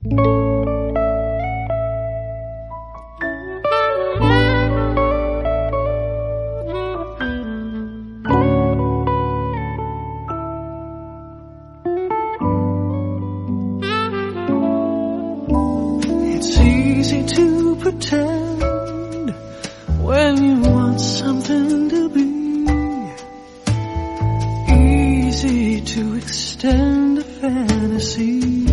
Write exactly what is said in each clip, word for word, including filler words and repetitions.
It's easy to pretend when you want something to be. Easy to extend a fantasy.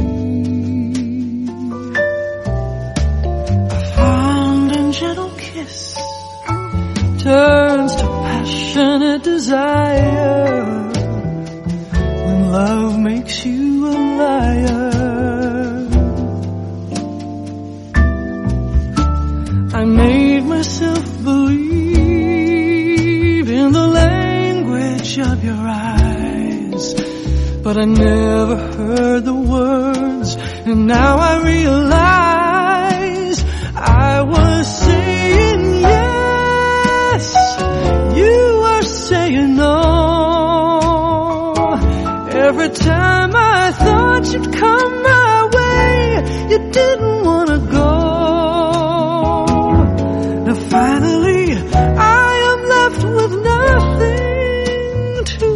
A fond and gentle kiss turns to passionate desire when love makes you a liar. I made myself believe in the language of your eyes, but I never heard the words, and now I realize I was saying yes, you were saying no. Every time I thought you'd come my way, you didn't want to go. Now finally I am left with nothing to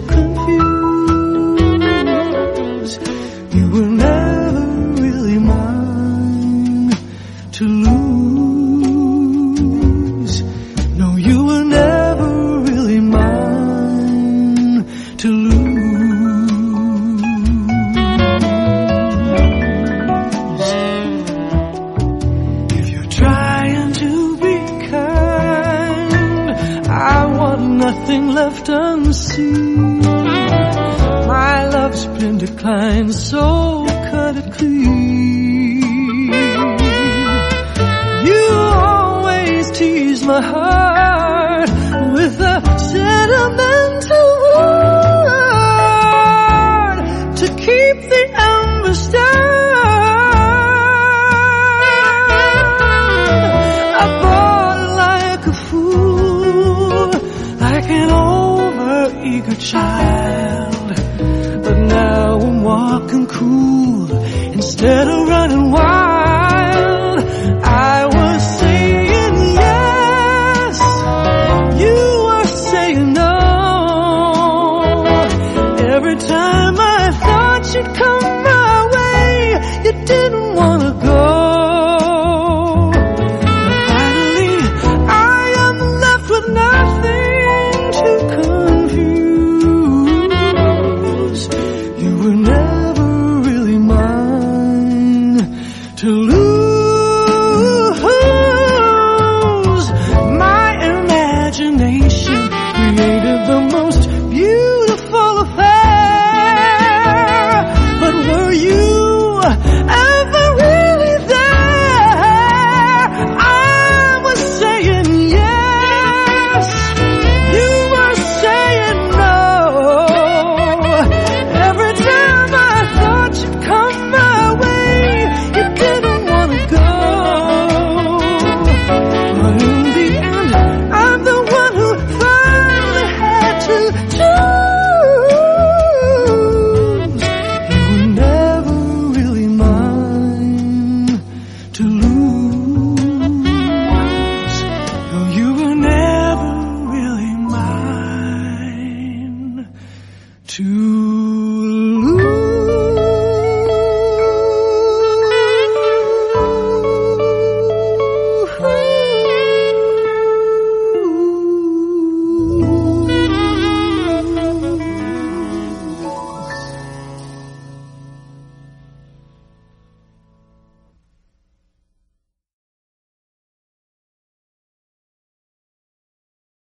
confuse. You were never really mine to lose. No, you were never really mine to lose. If you're trying to be kind, I want nothing left unseen. My love's been declined, so cut it clean. You always tease my heart with a sentimental word to keep the ember stirred. I bought like a fool, like an over-eager child, but now I'm walking cool instead of running wild. I was saying yes, you were saying no. Every time I thought you'd come my way, you didn't want to go. Finally, I am left with nothing to confuse. You were never really mine to lose. My imagination created the most beautiful affair, but were you